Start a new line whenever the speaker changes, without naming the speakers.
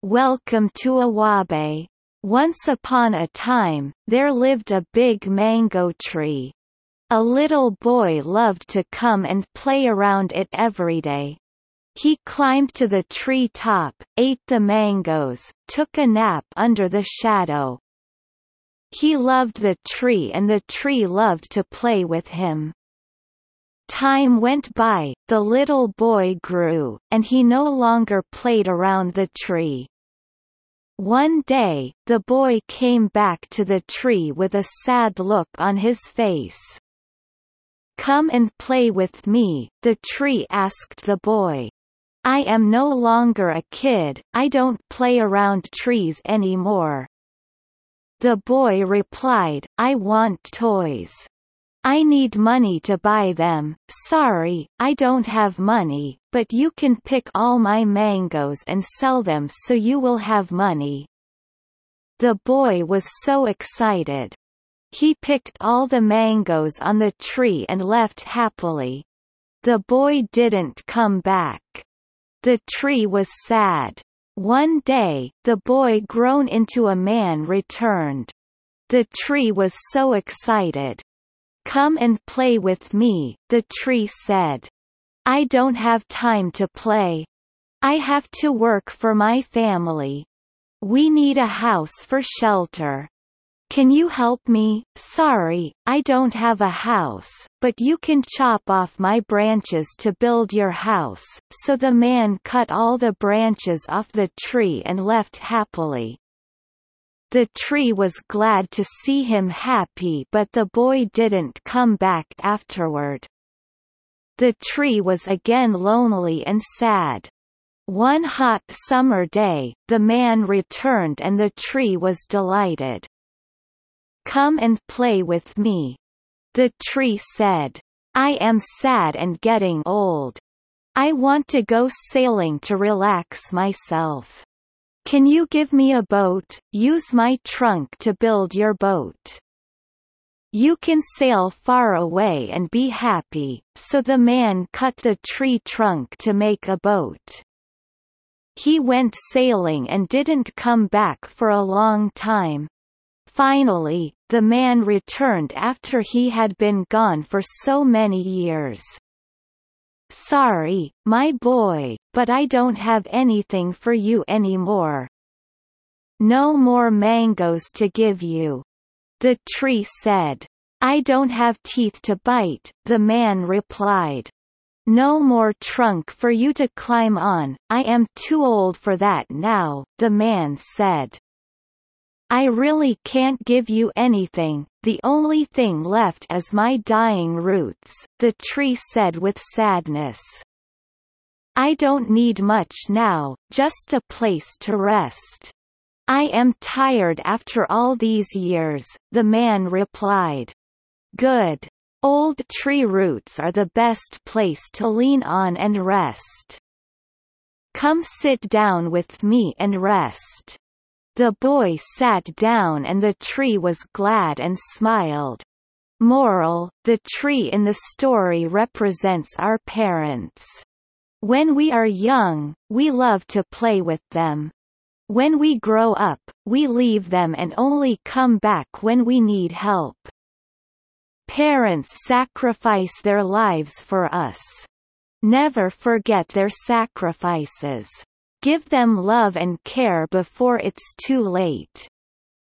Welcome to Awabe. Once upon a time, there lived a big mango tree. A little boy loved to come and play around it every day. He climbed to the tree top, ate the mangoes, took a nap under the shadow. He loved the tree and the tree loved to play with him. Time went by, the little boy grew, and he no longer played around the tree. One day, the boy came back to the tree with a sad look on his face. "Come and play with me," the tree asked the boy. "I am no longer a kid, I don't play around trees anymore." The boy replied, "I want toys. I need money to buy them. Sorry, I don't have money, but you can pick all my mangoes and sell them so you will have money." The boy was so excited. He picked all the mangoes on the tree and left happily. The boy didn't come back. The tree was sad. One day, the boy grown into a man returned. The tree was so excited. "Come and play with me," the tree said. "I don't have time to play. I have to work for my family. We need a house for shelter. Can you help me? Sorry, I don't have a house, but you can chop off my branches to build your house." So the man cut all the branches off the tree and left happily. The tree was glad to see him happy, but the boy didn't come back afterward. The tree was again lonely and sad. One hot summer day, the man returned and the tree was delighted. "Come and play with me," the tree said. "I am sad and getting old. I want to go sailing to relax myself. Can you give me a boat? Use my trunk to build your boat. You can sail far away and be happy." So the man cut the tree trunk to make a boat. He went sailing and didn't come back for a long time. Finally, the man returned after he had been gone for so many years. "Sorry, my boy, but I don't have anything for you anymore. No more mangoes to give you," the tree said. "I don't have teeth to bite," the man replied. "No more trunk for you to climb on, I am too old for that now," the man said. "I really can't give you anything, the only thing left is my dying roots," the tree said with sadness. "I don't need much now, just a place to rest. I am tired after all these years," the man replied. "Good. Old tree roots are the best place to lean on and rest. Come sit down with me and rest." The boy sat down and the tree was glad and smiled. Moral: the tree in the story represents our parents. When we are young, we love to play with them. When we grow up, we leave them and only come back when we need help. Parents sacrifice their lives for us. Never forget their sacrifices. Give them love and care before it's too late.